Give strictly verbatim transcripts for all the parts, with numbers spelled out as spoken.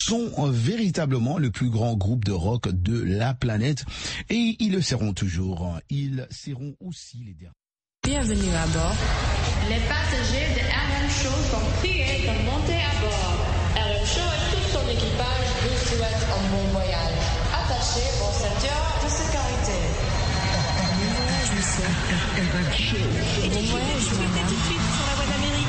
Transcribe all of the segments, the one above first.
sont véritablement le plus grand groupe de rock de la planète et ils le seront toujours. Ils seront aussi les derniers. Bienvenue à bord. Les passagers de R M Show sont priés de monter à bord. R M Show et tout son équipage vous souhaitent un bon voyage. Attachez vos ceintures de sécurité. Bon voyage, monsieur. R M Show. Bon voyage, madame. Tout de suite sur la voie d'Amérique.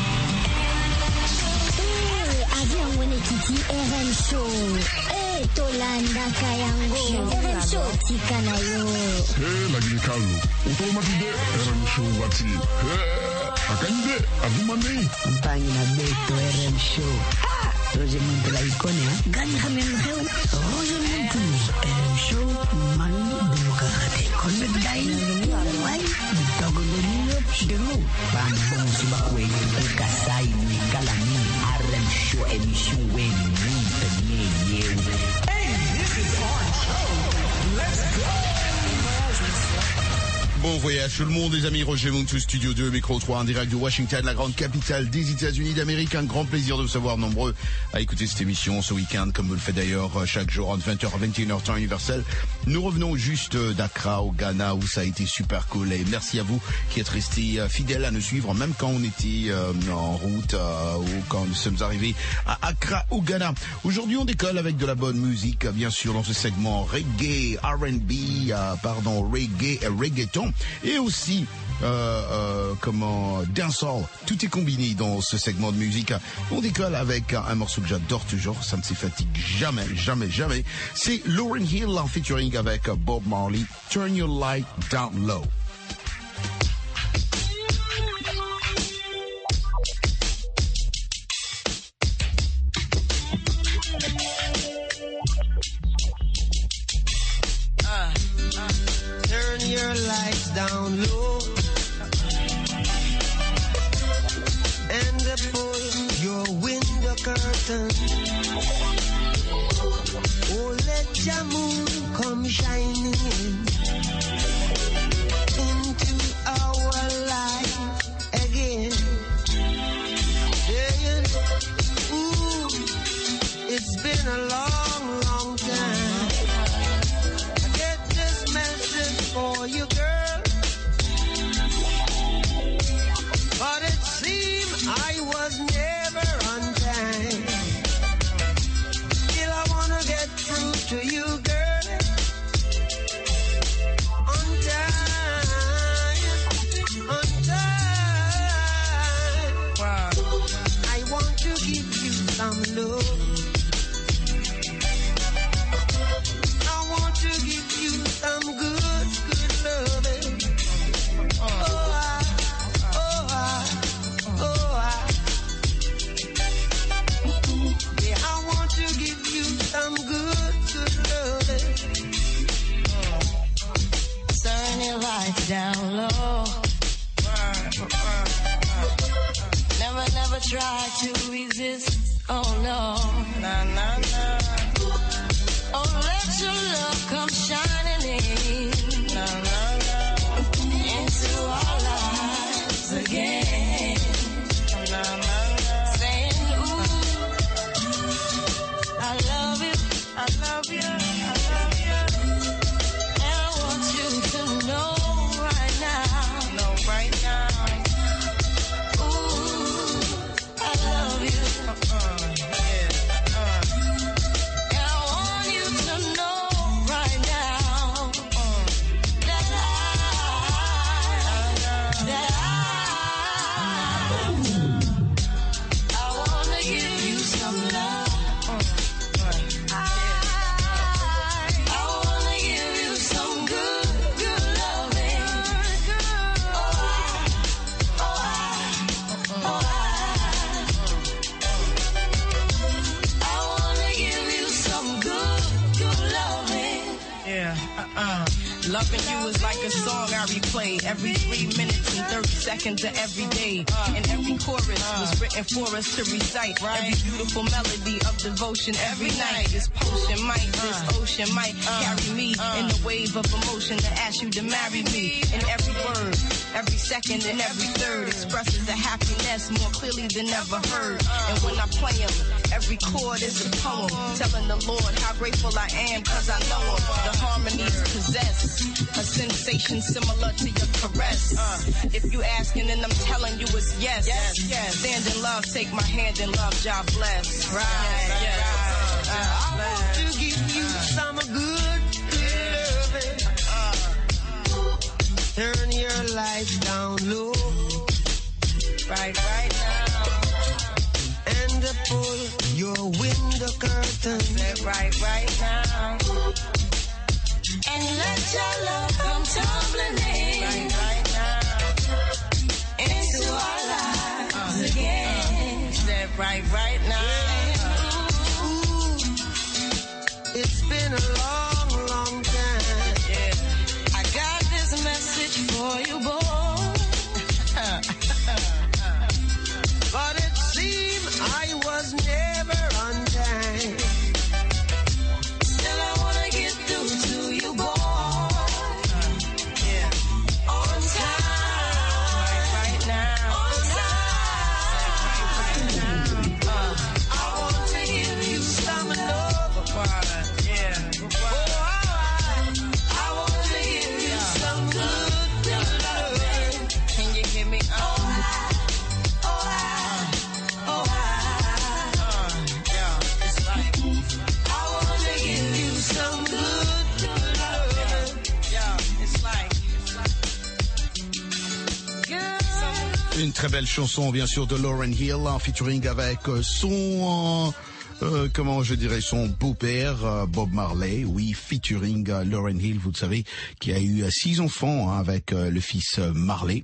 Avion Wenekiti R M Show. Eh, Tolanda Kayango. R M Show Tikanayo. Hey, lagi kalu. Utomatide R M Show wati. Hey, akande adumane. Mpani na beto R M Show. Ah, Roger Muntu la ikone ha. Gani kami mheu. Roger Muntu R M Show manu demokrate. Konbe dai. Wai. Dogolonyo shidelo. Bambon subakwe ni kasai ni kalani. R M Show émission when we tenye yew. Hey, this is our show. Let's go. Bon voyage tout le monde, les amis. Roger Muntu, Studio deux, Micro trois, en direct de Washington, la grande capitale des États-Unis d'Amérique. Un grand plaisir de vous savoir nombreux à écouter cette émission ce week-end, comme vous le faites d'ailleurs chaque jour entre vingt heures à vingt et une heures temps universel. Nous revenons juste d'Accra au Ghana où ça a été super cool et merci à vous qui êtes restés fidèles à nous suivre même quand on était euh, en route euh, ou quand nous sommes arrivés à Accra au Ghana. Aujourd'hui on décolle avec de la bonne musique bien sûr dans ce segment reggae, R and B, euh, pardon reggae et reggaeton. Et aussi, euh, euh, comment, dancehall. Tout est combiné dans ce segment de musique. On décolle avec un, un morceau que j'adore toujours. Ça ne se fatigue jamais, jamais, jamais. C'est Lauryn Hill en featuring avec Bob Marley. Turn Your Light Down Low. Turn your lights down low and pull your window curtain. Oh, let your moon come shining in into our life again. Saying, ooh, it's been a long, long time. For you, girl, but it seemed I was never on time. Still I wanna get through to you, girl, on time, on time. Wow. I want to give you some love. I want to give you some good. Down low. Never, never try to resist. Oh no. Nah, nah, nah. Oh, let your love come shining in. Nah, nah, nah. Into our lives again. Nah, nah, nah. Saying, ooh, I love you, I love you, I love you. And I want you to know. Loving you is like a song I replay every three minutes and thirty seconds of every day. And every chorus was written for us to recite. Every beautiful melody of devotion every night. This potion might, this ocean might carry me in the wave of emotion to ask you to marry me. And every word, every second and every third expresses the happiness more clearly than ever heard. And when I play them, every chord is a poem telling the Lord how grateful I am cause I know him. The harmonies possess a sensation similar to your caress. Uh, if you asking and I'm telling you it's yes. Yes, yes. Stand in love, take my hand in love, God bless. Right, yes. right. Uh, I want to give you some good, good loving. Turn your lights down low. Right, right now. And pull your window curtain. Right, right now. And let your love come tumbling in. Right, right now. Into our lives uh, again. Said right, right now. Ooh, it's been a long, long time. Yeah. I got this message for you, boy. But it seemed I was never on time. Still I wanna get through to you, boy. Yeah. On time. Right, right now. On time. Right, right now. Uh, I want to give you some love. Yeah. Oh, I want to give you some good, good love. Can you hear me? Oh, une très belle chanson, bien sûr, de Lauryn Hill, en featuring avec son, euh, comment je dirais, son beau-père, euh, Bob Marley. Oui, featuring euh, Lauryn Hill, vous le savez, qui a eu euh, six enfants hein, avec euh, le fils euh, Marley,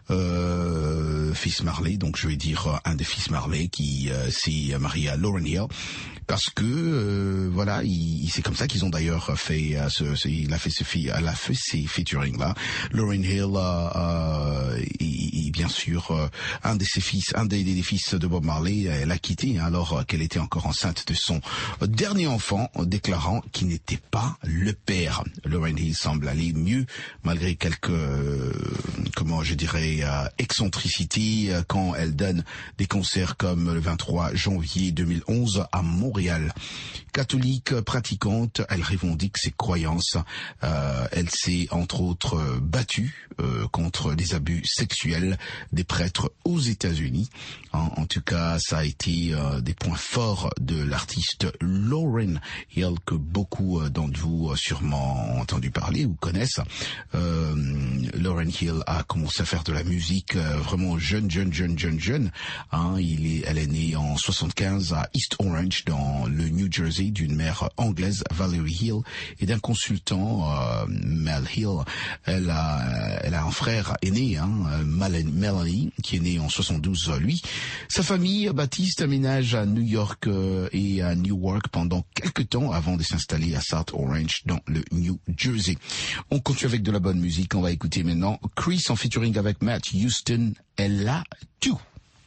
euh, fils Marley, donc je vais dire euh, un des fils Marley qui euh, s'est marié à Lauryn Hill. Parce que euh, voilà, il, c'est comme ça qu'ils ont d'ailleurs fait, euh, ce, ce, il a fait ce, elle a fait ces featuring là. Lauryn Hill, euh, euh, et, et bien sûr, euh, un de ses fils, un des, des fils de Bob Marley, elle a quitté hein, alors qu'elle était encore enceinte de son dernier enfant, déclarant qu'il n'était pas le père. Lauryn Hill semble aller mieux malgré quelques, euh, comment je dirais, euh, excentricités euh, quand elle donne des concerts comme le vingt-trois janvier deux mille onze à Montréal. Catholique pratiquante, elle revendique ses croyances. Euh, elle s'est entre autres battue euh, contre des abus sexuels des prêtres aux États-Unis. En, en tout cas, ça a été euh, des points forts de l'artiste Lauryn Hill que beaucoup euh, d'entre vous euh, sûrement ont entendu parler ou connaissent. Euh, Lauryn Hill a commencé à faire de la musique euh, vraiment jeune, jeune, jeune, jeune, jeune. Hein, il est, elle est née en soixante-quinze à East Orange dans le New Jersey d'une mère anglaise, Valerie Hill, et d'un consultant, euh, Mel Hill. Elle a, elle a un frère aîné, hein, Melanie, qui est né en soixante-douze, lui. Sa famille, Baptiste, aménage à New York euh, et à Newark pendant quelques temps avant de s'installer à South Orange dans le New Jersey. On continue avec de la bonne musique. On va écouter maintenant Chris en featuring avec Matt Houston. Elle a tout.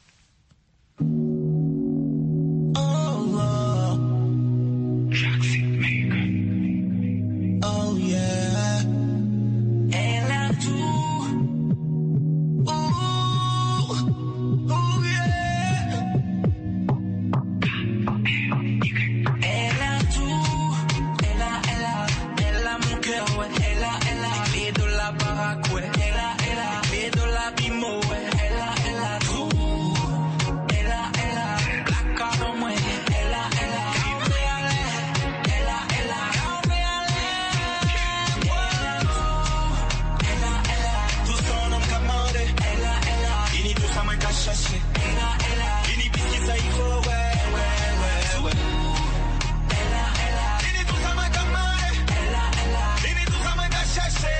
Oh yeah. Elle a tout. Ooh, ooh yeah. Elle a tout. Elle a, elle a, elle a mon cœur, ouais. Elle a, elle a les clés de la baraque, ouais. Elle a, elle a les clés de la bimo, ouais. Elle a, elle a tout. Elle a, elle a la carte en moi. Elle a, elle a. Elle a, elle a. Chercher. Elle a, elle a. Ini biscuit ça il faut, ouais, ouais, ouais, ouais. Elle a, elle a. Ini tout ça m'a camé. Elle a, elle a. Ini tout ça m'a chercher.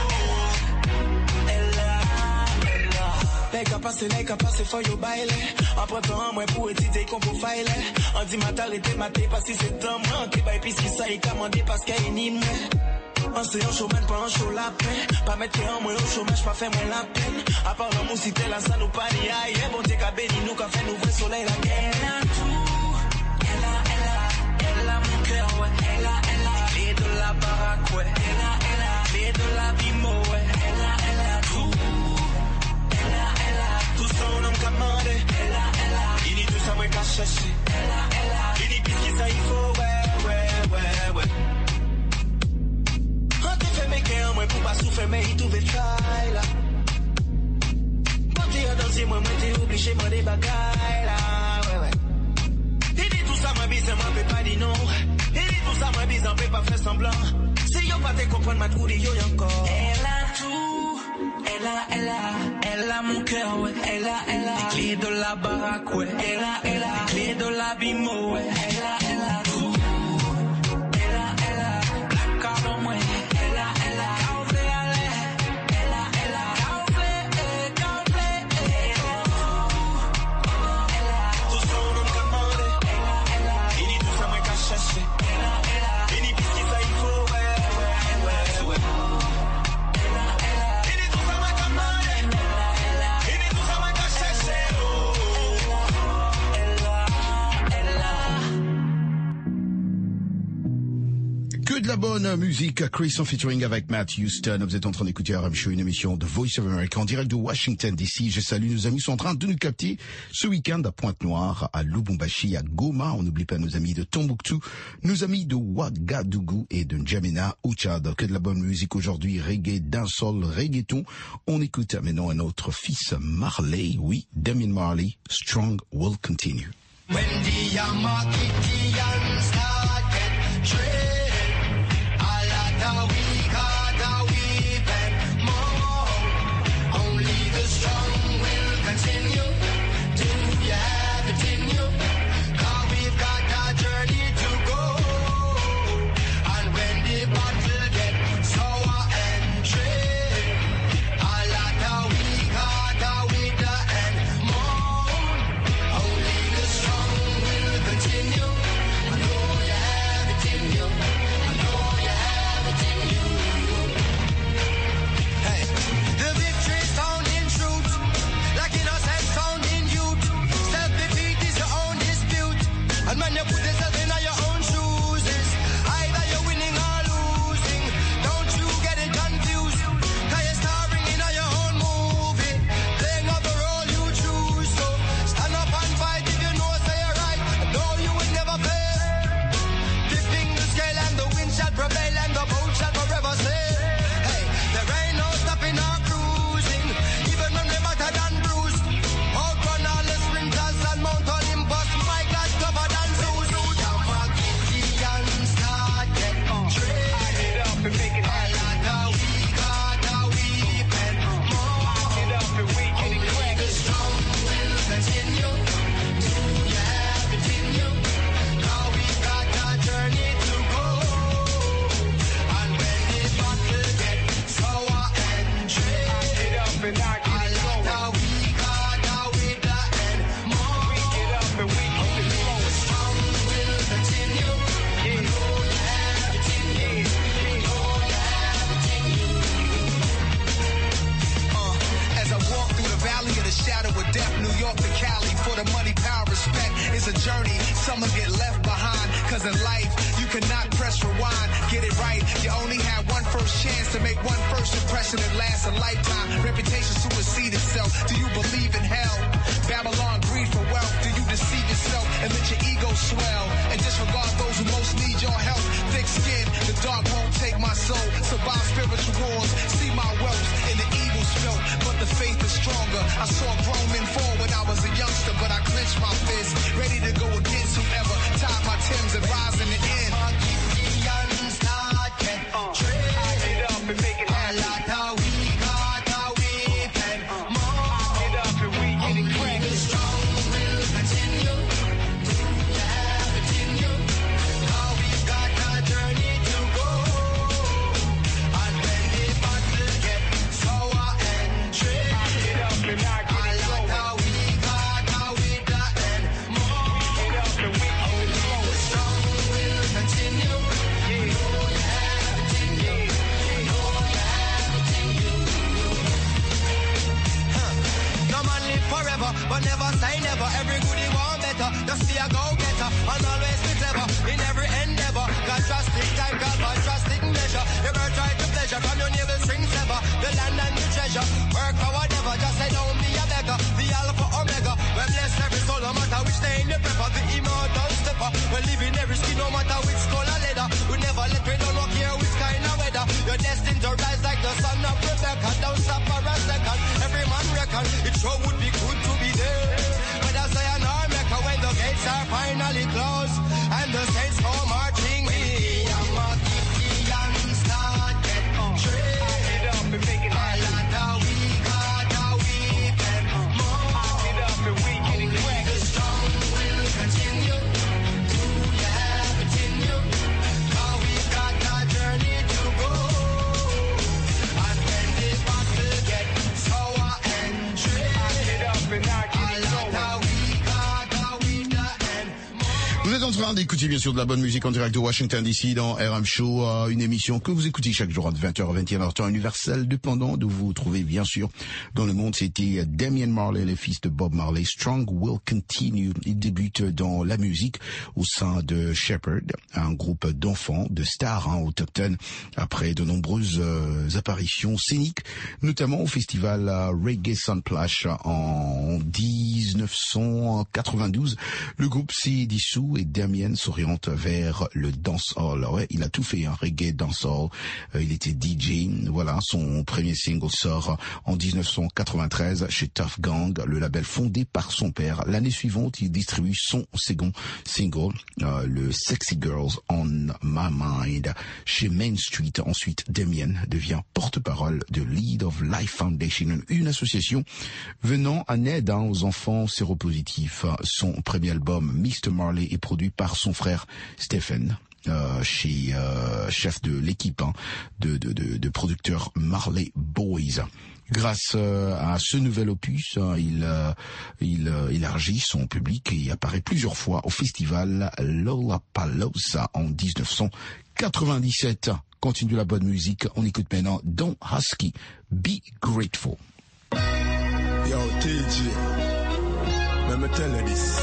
Elle a, elle a. Les capacités, les capacités, faut you baile. Après temps, moi pour étudier qu'on peut file. On dit ma t'arrêter, ma t'es parce que c'est temps, moi. Qui baille puisque ça il commandé parce qu'elle est ni moi. On se en chômage, pas en chaud la peine. Pas mettre en moins au chômage, pas faire moins la peine. À part l'amour, si t'es là, ça nous pas ni aïe. Bon, t'es qu'à béni, nous, qu'à faire nous vrai soleil la guerre. Elle a tout, elle a, elle a, elle a mon cœur, ouais. Elle a, elle a, clé de la baraque, ouais. Elle a, elle a, clé de la bimo, ouais. Elle a, elle a tout, elle a, elle a, tout ça on a commandé. Elle a, elle a, il dit tout ça, moi, qu'à chercher. Elle a, elle a, il dit pis qui ça, il faut, ouais, ouais, ouais, ouais. Mais qu'un moi pour pas souffrir mais il trouve travail là. Quand t'es à danser moi moi t'es obligé moi des bagailles là. Ouais ouais. Il dit tout ça ma bise moi peut pas dire non. Il dit tout ça ma bise on peut pas faire semblant. Si yo pas te comprendre ma trou de yo encore. Elle a tout. Elle a elle a elle a mon cœur ouais. Elle a elle a les clés de la baraque ouais. Elle a elle a les clés de la bimo ouais. Elle a elle a tout. Elle a elle a la carte moi. De la bonne musique, Chris en featuring avec Matt Houston. Vous êtes en train d'écouter R M Show, une émission de Voice of America en direct de Washington D C. Je salue nos amis qui sont en train de nous capter ce week-end à Pointe-Noire, à Lubumbashi, à Goma. On n'oublie pas nos amis de Tombouctou, nos amis de Ouagadougou et de N'Djamena au Tchad. Que de la bonne musique aujourd'hui, reggae, dancehall, reggaeton. On écoute maintenant un autre fils, Marley. Oui, Damian Marley, Strong Will Continue. When the Yamakitians started trading, we got a weeping more. Only the strong will continue. Do you have it in you? Cause we've got a journey to go. And when the battle gets sour and tricky, a lot of we got a wither and moan. Only the strong will continue. I know you have it in you. I know you have it in you. Hey, the victory's found in truth, like innocence found in youth. Self-defeat is your own dispute, and when you put yourself in your own shoes, it's either you're winning or losing. Don't you get it confused, cause you're starring in your own movie, playing up the role you choose. So stand up and fight if you know say you're right, and know you will never fail. Tipping the scale and the wind shall prevail and the boat shall forever sail. Hey, there ain't no stopping or cruising, even when we're better than bruised. Outrun all the sprinters and Mount Olympus, my God, tougher than Zeus. Yamakitians started trading. A lot of we got a weeping more. Only the strong will continue. Do you have it in you? Now we got a journey to go. And when the battle gets sour and tricky, a lot of we got a wither and more. Only the strong will continue. I know you have it in you. I know you have it in you. Uh, as I walk through the valley of the shadow of death, New York to Cali, for the money, power, respect, it's a journey. Some will get left behind, cause in life, you cannot press rewind. Get it right, you only have one first chance to make one first impression that lasts a lifetime. Reputation supersedes itself. Do you believe in hell? Babylon, greed for wealth. Do you deceive yourself and let your ego swell? And disregard those who most need your help. Thick skin, the dark won't take my soul. Survive spiritual wars, see my wealth in the evil's felt, but the faith is stronger. I saw grown men fall when I was a youngster, but I clenched my fist, ready to go against whoever tied my Timbs and rise in the end. Yamakitians started trading. A lot of we got a weeping more. Only the strong will continue. Do you have it in you? Now we've got a journey to go. And when the battle gets sour and tricky, a lot of we got a wither and more. Only the strong will future. Work or whatever, just say don't be a beggar. The alpha omega, well bless every soul, no matter which day in the pepper. The immortal stepper, we're living every skin, no matter which skull or leather. We never let we don't walk here which kind of weather. You're destined to rise like the son of Rebecca. Don't stop for a second, every man reckon it sure would be good to be there. But I say an Mecca when the gates are finally closed and the saints go marching in. I'm a Gideon start get trade up and make it happen. A lot of we got a weekend more. It up and we getting wet. The strong will continue to yeah, continue. Cause we got a journey to go. And when the battle get sour and trade, it up and I get it over. Vous êtes en train d'écouter bien sûr de la bonne musique en direct de Washington D C dans R M Show, euh, une émission que vous écoutez chaque jour entre vingt heures et vingt et une heures temps universel dépendant d'où vous vous trouvez bien sûr dans le monde. C'était Damian Marley, le fils de Bob Marley. Strong Will Continue. Il débute dans la musique au sein de Shepherd, un groupe d'enfants, de stars hein, autochtones, après de nombreuses euh, apparitions scéniques, notamment au festival euh, Reggae Sunplash en dix-neuf cent quatre-vingt-douze. Le groupe s'est dissous et Damien s'oriente vers le dancehall. Ouais, il a tout fait, hein, reggae, dancehall. Euh, il était D J. Voilà, son premier single sort en dix-neuf cent quatre-vingt-treize chez Tough Gang, le label fondé par son père. L'année suivante, il distribue son second single, euh, le Sexy Girls on My Mind, chez Main Street. Ensuite, Damien devient porte-parole de Lead of Life Foundation, une association venant en aide hein, aux enfants séropositifs. Son premier album, mister Marley, est produit par son frère Stephen, euh, chez euh, chef de l'équipe hein, de, de, de, de producteurs Marley Boys. Grâce euh, à ce nouvel opus, hein, il, euh, il euh, élargit son public et apparaît plusieurs fois au festival Lollapalooza en dix-neuf cent quatre-vingt-dix-sept. Continue la bonne musique, on écoute maintenant Don Husky, Be Grateful. Yo, T J, let me tell you this.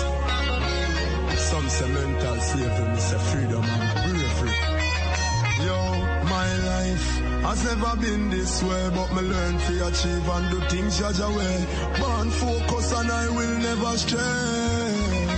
Some say mental slavery, me say freedom and bravery. Yo, my life has never been this way, but me learn to achieve and do things Jaja way. Born focus and I will never stray.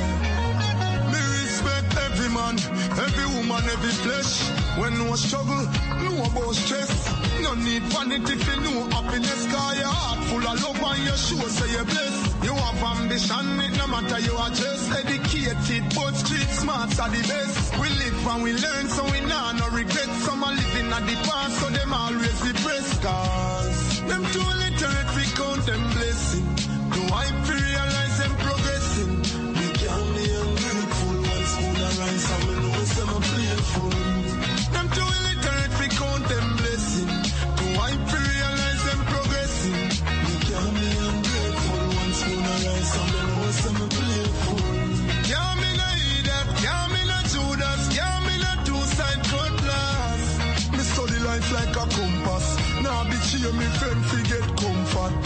Me respect every man, every woman, every flesh. When no struggle, no about stress. No need vanity for no happiness, cause your heart full of love and your show say you're blessed. You have ambition, it no matter you are just educated, but street smarts are the best. We live and we learn, so we nah no regret. Some are living at the past, so them always depressed. Cause them too literate, we count them blessing. Do I realize them progressing? We can't be ungrateful, one spoon of rice, and we know some are playful. Them too illiterate, we count them blessing. Do I realize them progressing? We can't be ungrateful, one spoon of rice, and we know some are playful. Can't be no idiot, can't be no Judas, can't be no two-side cutlass. Me study life like a compass. Now be cheer me friend, forget comfort.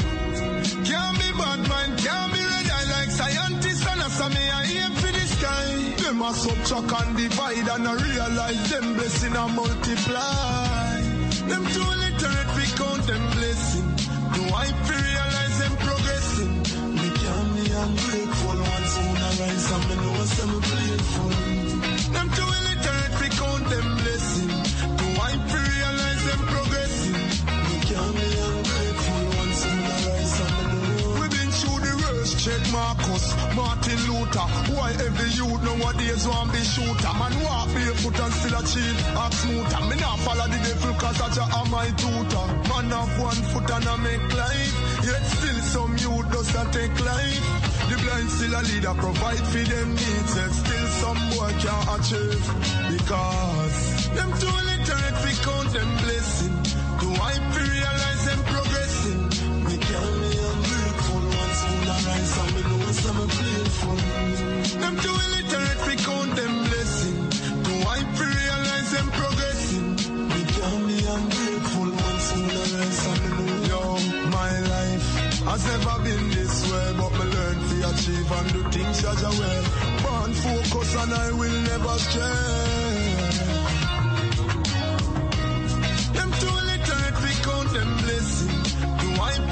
Can't be bad mind, can't be red eye like scientists, and I say me I aim for the sky. Them a subtract and divide and I realize them blessing and multiply. Them too literate, we count them blessing. Do I realize them progressing? Me can't be ungrateful, one soon arise and me know some playful. Them too illiterate, we count them blessing. Do I realize them progressing? Me can't be ungrateful, one soon arise and me know. We've been through the worst, check Marcus, Martin Luther. Why every youth nowadays want be shooter? Man walk barefoot and still achieve act smoother. Me not follow the devil cause I just am my tutor. Man have one foot and I make life. Yet still some youth does not take life. The blind still a leader provide for them needs. Yet still some boy can't achieve. Because them too literate we count them blessing. Do I realize them progressing? Me can't be ungrateful, one spoon of rice and me know some playful. Them too illiterate, we count them blessing. Do I realize them progressing? We can't be ungrateful, one spoon of rice and me know. Yo, my life has never been this way, but me learn to achieve and do things Jaja way. Born focus and I will never stray. Them too illiterate, we count them blessing. Do I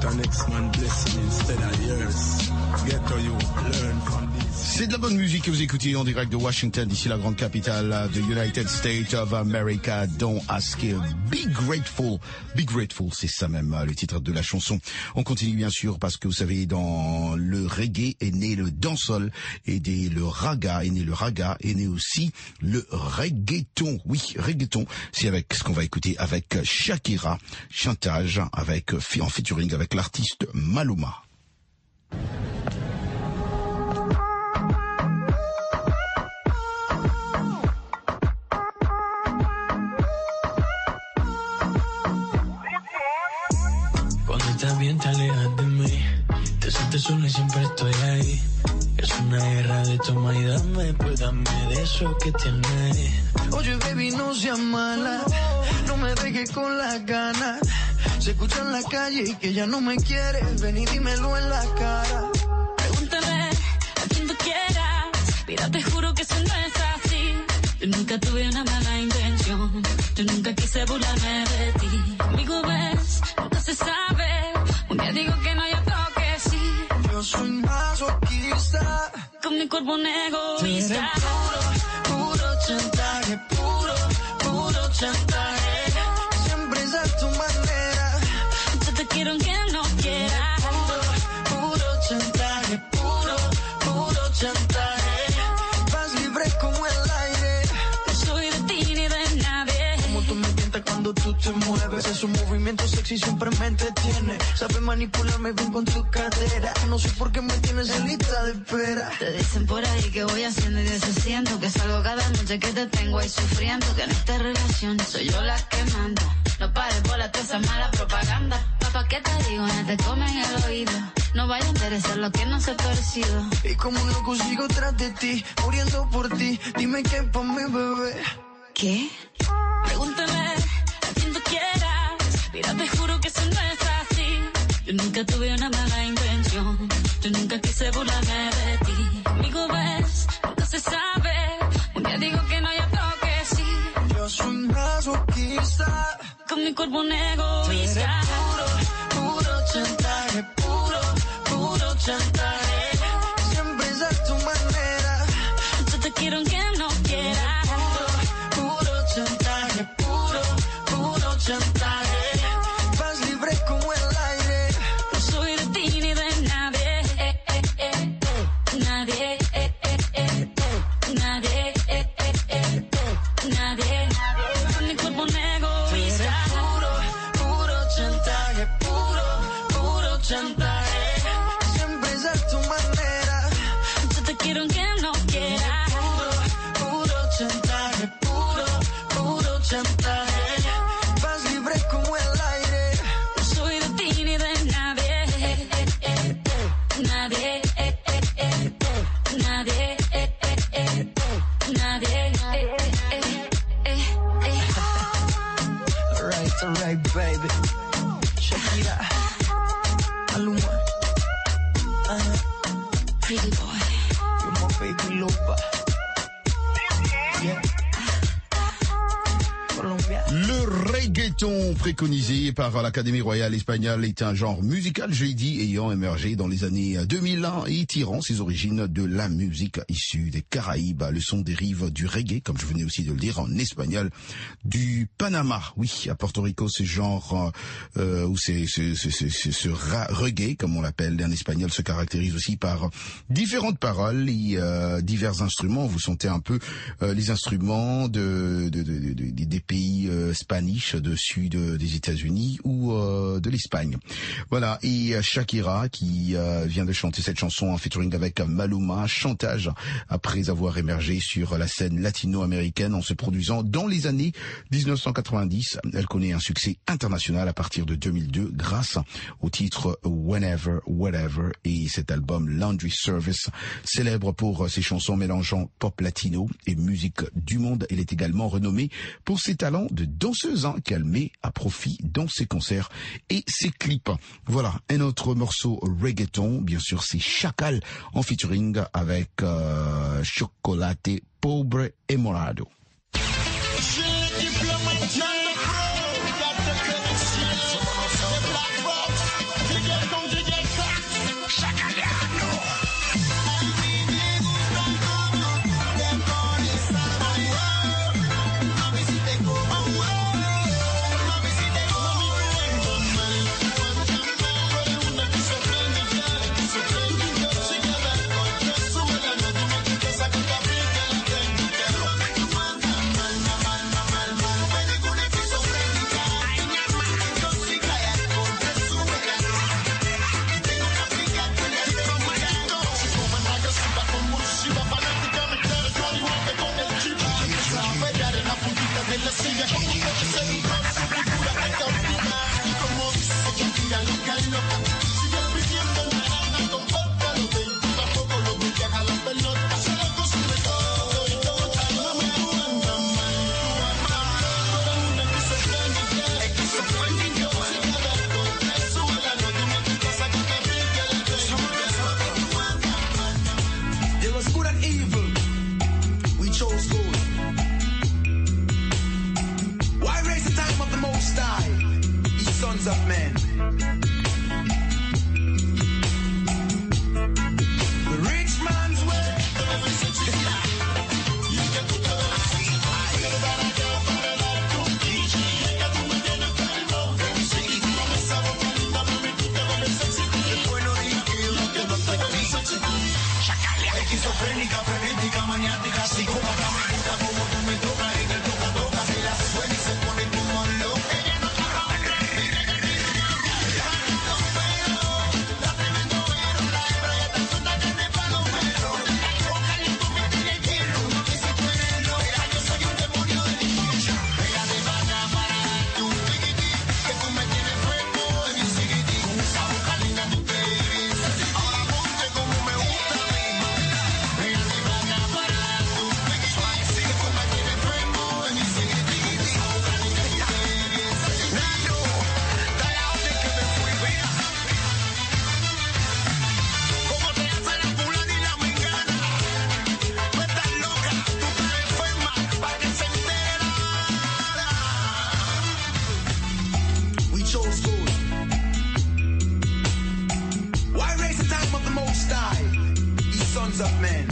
want a next man blessing instead of yours. Get to you, learn from this. C'est de la bonne musique que vous écoutez en direct de Washington, d'ici la grande capitale de United States of America. Don't ask it. Be grateful. Be grateful, c'est ça même le titre de la chanson. On continue bien sûr parce que vous savez, dans le reggae est né le dancehall et des, le raga est né le raga, est né aussi le reggaeton. Oui, reggaeton. C'est avec ce qu'on va écouter avec Shakira, Chantage, avec, en featuring avec l'artiste Maluma. Estás bien, te alejas de mí. Te sientes sola y siempre estoy ahí. Es una guerra de toma y dame, pues dame de eso que tienes. Oye, baby, no seas mala. No me dejes con las ganas. Se escucha en la calle y que ya no me quieres. Ven y dímelo en la cara. Pregúntale a quien tú quieras. Mira, te juro que eso no es así. Yo nunca tuve una mala intención. Yo nunca quise burlarme de ti. Amigo, ves, nunca se sabe. Un día digo que no, yo creo que sí. Yo soy masoquista. Con mi cuerpo un egoísta. Puro, puro chantaje. Puro, puro chantaje. Siempre es a tu manera. Yo te quiero aunque no quieras. Puro, puro chantaje. Puro, puro chantaje. Vas libre como el aire. No soy de ti ni de nadie. Como tú me tientas cuando tú te mueves. Esos movimientos sexy siempre me entretiene. Sabes manipularme bien con tu cadera. No sé por qué me tienes en lista de espera. Te dicen por ahí que voy haciendo y deshaciendo. Que salgo cada noche que te tengo ahí sufriendo. Que en esta relación soy yo la que manda. No pares por la esa mala propaganda. Papá, ¿qué te digo? No te comen el oído. No vaya a interesar lo que no se percibe. Y como un loco sigo tras de ti, muriendo por ti. Dime qué pa' mi bebé. ¿Qué? Pregúntale a quien tú quieras. Mira, te juro que eso no es así. Yo nunca tuve una mala intención. Yo nunca quise burlarme de ti. Amigo, ves, nunca se sabe. Un día digo que no, yo creo que sí. Yo soy masoquista. Con mi cuerpo un egoísta. Puro, puro chantaje. Puro, puro chantaje. Siempre es a tu manera. Yo te quiero aunque no quieras. Puro, puro chantaje. Puro, puro chantaje. Vas libre como el aire. No soy de ti ni de nadie. Eh, eh, eh. Nadie. Eh, eh, eh. Nadie. Eh, eh, eh. Nadie. Con mi cuerpo un egoísta. Puro, puro chantaje. Puro, puro chantaje. Siempre es a tu manera. Yo te quiero aunque no quieras. Puro, puro chantaje. Puro, puro chantaje. Vas libre como el aire. No soy de ti ni de nadie. Eh, eh, eh. Nadie. Eh, eh, eh. Nadie. Eh, eh, eh. Nadie. Eh, eh, eh. Eh, eh. Alright, alright, baby. Shakira. Maluma. Uh-huh. Pretty boy. You're my baby lover. Yeah. Colombia. Le reggaeton préconisé par l'Académie royale espagnole est un genre musical, je l'ai dit, ayant émergé dans les années deux mille un et tirant ses origines de la musique issue des Caraïbes. Le son dérive du reggae, comme je venais aussi de le dire en espagnol, du Panama. Oui, à Porto Rico, c'est genre euh, où c'est ce, ce, ce, ce, ce reggae, comme on l'appelle en espagnol, se caractérise aussi par différentes paroles et euh, divers instruments. Vous sentez un peu euh, les instruments de, de, de, de, de des pays euh, spanish de sud des États-Unis ou euh, de l'Espagne. Voilà, et Shakira qui euh, vient de chanter cette chanson en featuring avec Maluma, Chantage, après avoir émergé sur la scène latino-américaine en se produisant dans les années dix-neuf cent quatre-vingt-dix. Elle connaît un succès international à partir de deux mille deux grâce au titre Whenever, Whatever et cet album Laundry Service, célèbre pour ses chansons mélangeant pop latino et musique du monde. Elle est également renommée pour ses talents de danseuse hein, qu'elle met à profit dans ses concerts et ses clips. Voilà, un autre morceau reggaeton, bien sûr c'est Chacal en featuring avec euh, Chocolate Pobre et Morado. Together. esquizofrénica, frenética, maniática, psicópata, me gusta como tú me tocas en el toca toca, se la suena y se pone como loca. Ella no está loca, mira que rico, ganando pelo, da tremendo vero, la hembra ya está tonta, tiene palomero, la boca le convierte en el tierno, que si tú eres loca, yo soy un demonio de dicha. Ella te va a para darte un piquití, que tú me tienes fresco de mi chiquití, con esa boca linda tú te divisas, ahora ponte como me gusta a mí, mamá. Ella te va a para darte un piquití, que tú me tienes fresco de mi chiquití, esa boca linda tú te divisas. Nacho, dale a orden que me fui, mira. Como te hace la fulana y la mengana, tú estás loca, tú estás enferma, para que se entera. We chose good. Why raise the time of the Most High, ye sons of men?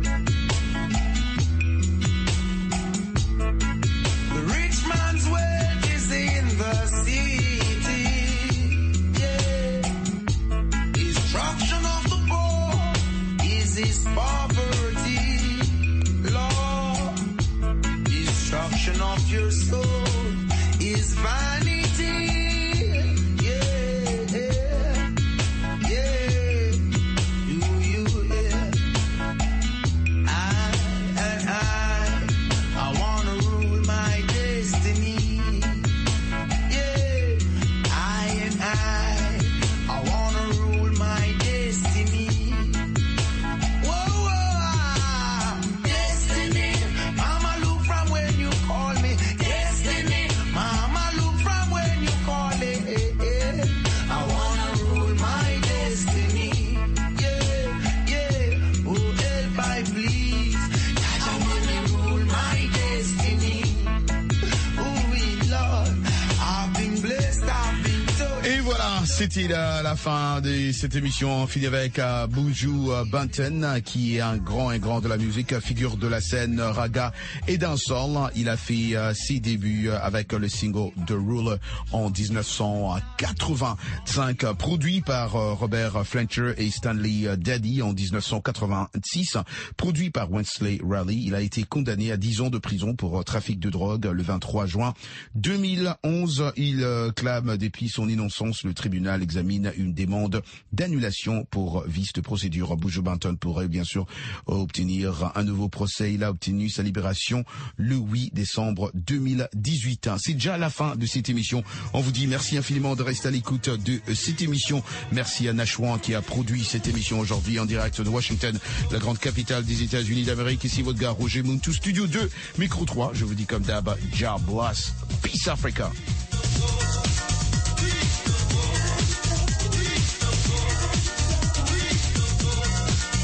The rich man's wealth is in the city, yeah. Destruction of the poor is his poverty, Lord. Destruction of your soul is vanity, yeah, yeah, yeah. Do you hear? I, I, I, I wanna rule my destiny, yeah. I and I, I wanna rule my destiny. Whoa, whoa, ah, destiny. Mama, look from when you call me. Destiny. Mama, look from when you call it. I wanna rule my destiny. Yeah, yeah. Oh, help I please. I wanna rule my destiny. Oh, we Lord, I've been blessed, I've been touched. Et voilà, c'était la, la fin de cette émission. On finit avec euh, Buju euh, Banton, qui est un grand et grand de la musique, figure de la scène raga et dancehall. Il a fait euh, ses débuts avec le single The Ruler en dix-neuf cent quatre-vingt-cinq, produit par euh, Robert Fletcher et Stanley euh, Daddy en dix-neuf cent quatre-vingt-six, produit par Wensley Raleigh. Il a été condamné à dix ans de prison pour euh, trafic de drogue le vingt-trois juin deux mille onze. Il euh, clame depuis son innocence. Le tribunal examine une demande d'annulation pour vice de procédure. Buju Banton pourrait bien sûr obtenir un nouveau procès. Il a obtenu sa libération le huit décembre deux mille dix-huit. C'est déjà la fin de cette émission. On vous dit merci infiniment de rester à l'écoute de cette émission. Merci à Nashwan qui a produit cette émission aujourd'hui en direct de Washington, la grande capitale des États-Unis d'Amérique. Ici votre gars Roger Muntu, Studio deux, Micro trois. Je vous dis comme d'hab, Jah bless. Peace Africa.